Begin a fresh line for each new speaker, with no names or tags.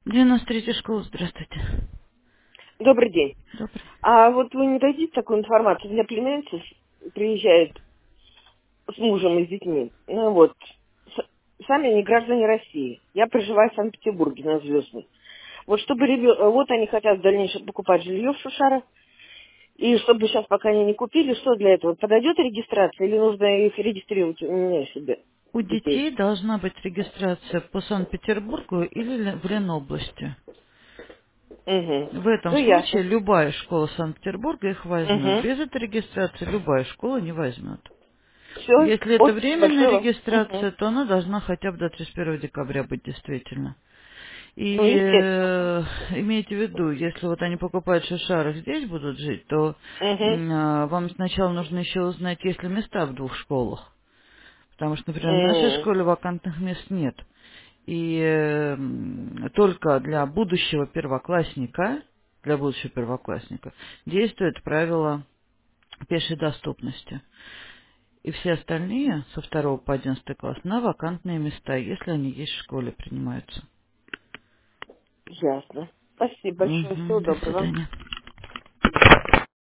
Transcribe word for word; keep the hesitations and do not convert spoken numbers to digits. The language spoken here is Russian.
девяносто третья школа, здравствуйте.
Добрый день.
Добрый.
А вот вы не дадите такую информацию? У меня племянница с- приезжает с мужем и с детьми. Ну вот, с- сами они граждане России. Я проживаю в Санкт-Петербурге на Звездной. Вот чтобы ребё- вот они хотят в дальнейшем покупать жилье в Шушарах, и чтобы сейчас пока они не купили, что для этого? Подойдет регистрация или нужно их регистрировать у меня себе,
У
детей?
детей должна быть регистрация по Санкт-Петербургу или Ле- в Ленобласти.
Угу.
В этом
Все
случае
ясно.
любая школа Санкт-Петербурга их возьмет.
Угу.
Без этой регистрации любая школа не возьмет.
Все.
Если это
Вот
временная
большое вам. Угу.
регистрация, то она должна хотя бы до тридцать первого декабря быть действительно.
Ну,
И
естественно.
э, имейте в виду, если вот они покупают в Шишарах, здесь будут жить, то
Угу.
м, а, вам сначала нужно еще узнать, есть ли места в двух школах. Потому что, например, в нашей
М.
школе вакантных мест нет. И э, м, только для будущего первоклассника, для будущего первоклассника, действует правило пешей доступности. И все остальные со второго по одиннадцатый класс на вакантные места, если они есть в школе, принимаются.
Ясно. Спасибо большое. Всего
Мгм, до
доброго.
свидания.